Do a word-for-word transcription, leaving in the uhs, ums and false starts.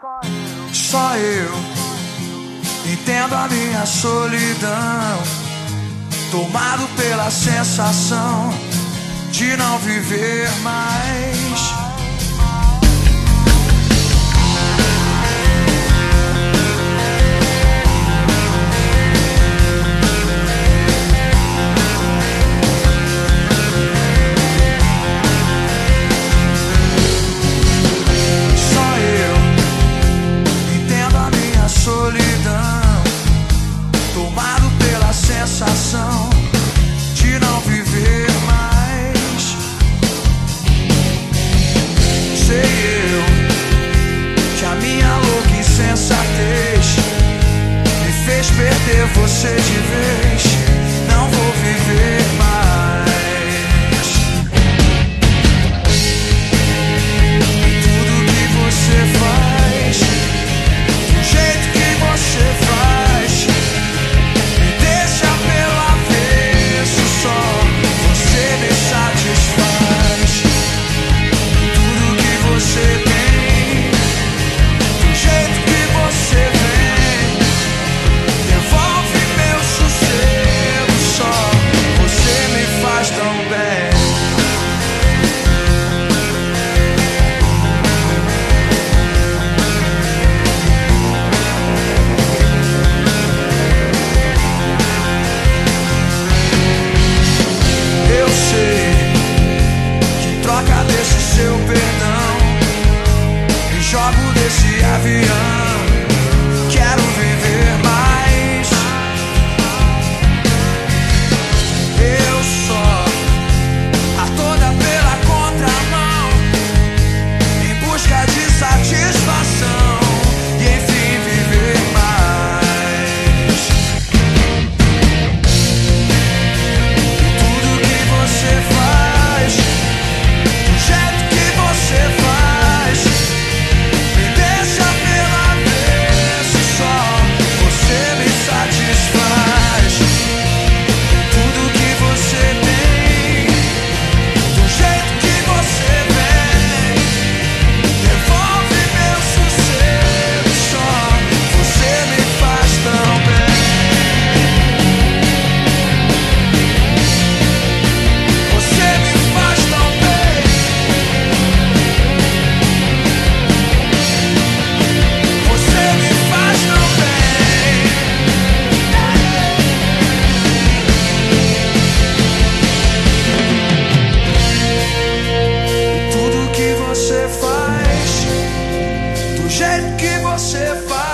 Só eu entendo a minha solidão, tomado pela sensação de não viver mais. Solidão, tomado pela sensação de não viver mais. Sei eu que a minha louca insensatez me fez perder você de vez. Não vou viver mais. Tudo que você faz, do jeito que você faz, me deixa pelo avesso. Só você me satisfaz. Tudo que você tem, do jeito que você vem, devolve meu sossego. Só você me faz tão bem. Seu perdão, me jogo desse avião. Quero viver mais. Eu só a toda pela contramão, em busca de satisfação e enfim viver mais. Tudo que você faz, do jeito você faz, me deixa pelo avesso. Só você me satisfaz. Tudo que você tem, do jeito que você vem, devolve meu sossego. Só você me faz tão bem. Você me faz tão bem. Você me faz tão bem. Tudo que você faz, do jeito que você faz.